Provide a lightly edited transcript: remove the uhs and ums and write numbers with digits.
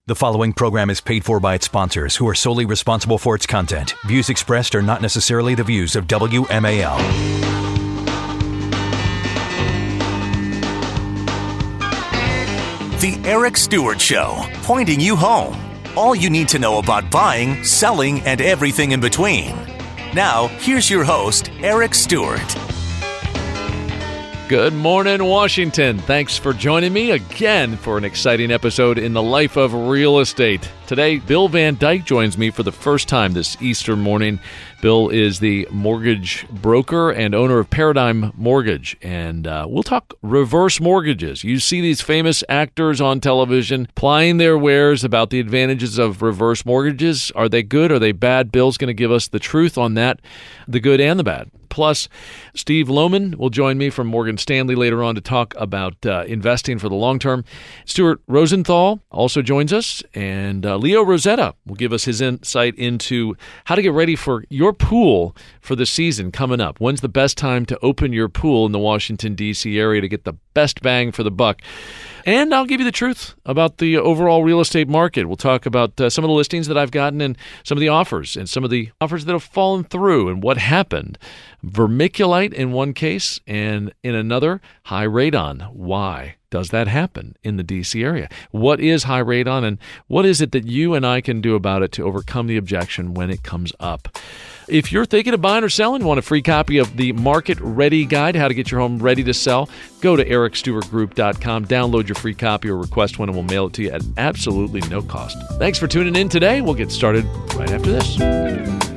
The following program is paid for by its sponsors, who are solely responsible for its content. Views expressed are not necessarily the views of WMAL. The Eric Stewart Show, pointing you home. All you need to know about buying, selling, and everything in between. Now, here's your host, Eric Stewart. Good morning, Washington. Thanks for joining me again for an exciting episode in the life of real estate. Today, Bill Van Dyke joins me for the first time this Easter morning. Bill is the mortgage broker and owner of Paradigm Mortgage, and we'll talk reverse mortgages. You see these famous actors on television plying their wares about the advantages of reverse mortgages. Are they good? Are they bad? Bill's going to give us the truth on that, the good and the bad. Plus, Steve Lohman will join me from Morgan Stanley later on to talk about investing for the long term. Stuart Rosenthal also joins us, and Leo Rosetta will give us his insight into how to get ready for your pool for the season coming up. When's the best time to open your pool in the Washington, D.C. area to get the best bang for the buck? And I'll give you the truth about the overall real estate market. We'll talk about some of the listings that I've gotten and some of the offers and some of the offers that have fallen through and what happened. Vermiculite in one case, and in another, high radon. Why does that happen in the D.C. area? What is high radon, and what is it that you and I can do about it to overcome the objection when it comes up? If you're thinking of buying or selling, want a free copy of the Market Ready Guide, how to get your home ready to sell, go to ericstewartgroup.com, download your free copy or request one, and we'll mail it to you at absolutely no cost. Thanks for tuning in today. We'll get started right after this.